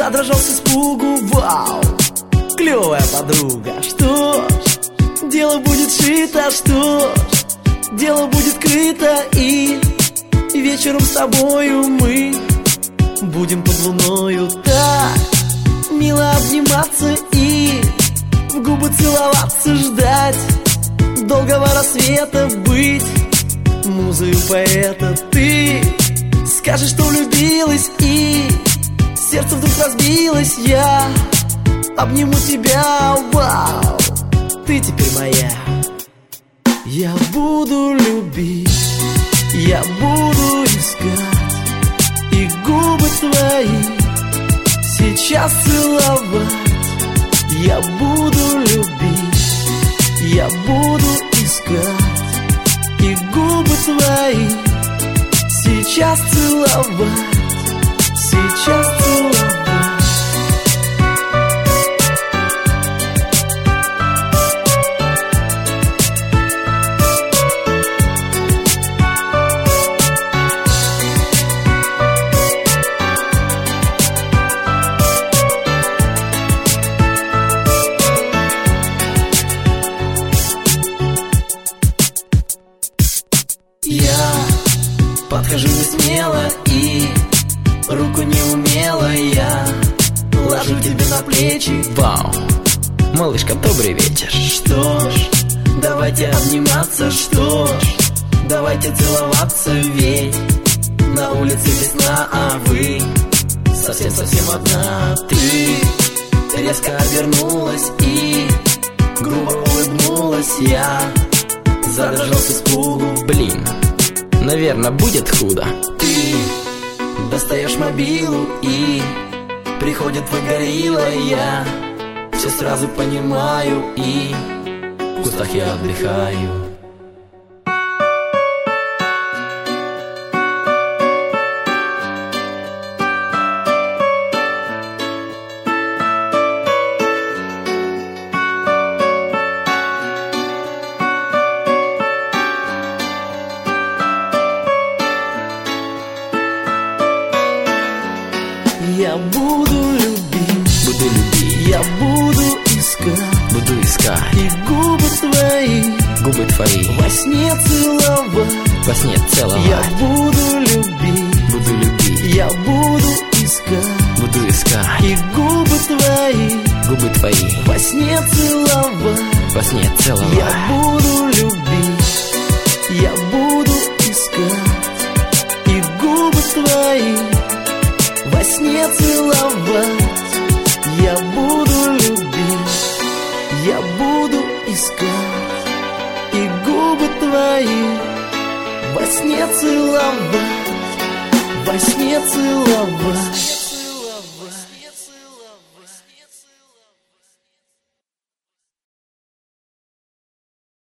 задрожал с испугу. Вау, клевая подруга. Что ж, дело будет шито. Что ж, дело будет крыто. И вечером с тобою мы будем под луною так мило обниматься и в губы целоваться, ждать долгого рассвета, быть музою поэта. Ты скажешь, что влюбилась, и сердце вдруг разбилось. Я обниму тебя, вау, ты теперь моя. Я буду любить, я буду искать, и губы твои сейчас целовать. Я буду любить, я буду искать, и губы твои сейчас целовать, сейчас целовать. Я подхожу не смело и руку неумело я ложу тебе на плечи. Вау, малышка, добрый вечер. Что ж, давайте обниматься. Что ж, давайте целоваться. Ведь на улице весна, а вы совсем-совсем одна. Ты резко обернулась и грубо улыбнулась. Я задрожал с испугу. Блин, наверное, будет худо. Ты достаешь мобилу и приходит твой горилла. Я все сразу понимаю, и в кустах я отдыхаю. Я буду любить, я буду искать, и губы твои во сне целовать. Я буду любить, я буду искать, и губы твои во сне целовать. Я буду любить, я буду искать, и губы твои во сне целовать. Я буду любить, я буду искать, и губы твои во сне целовать, во сне целовать.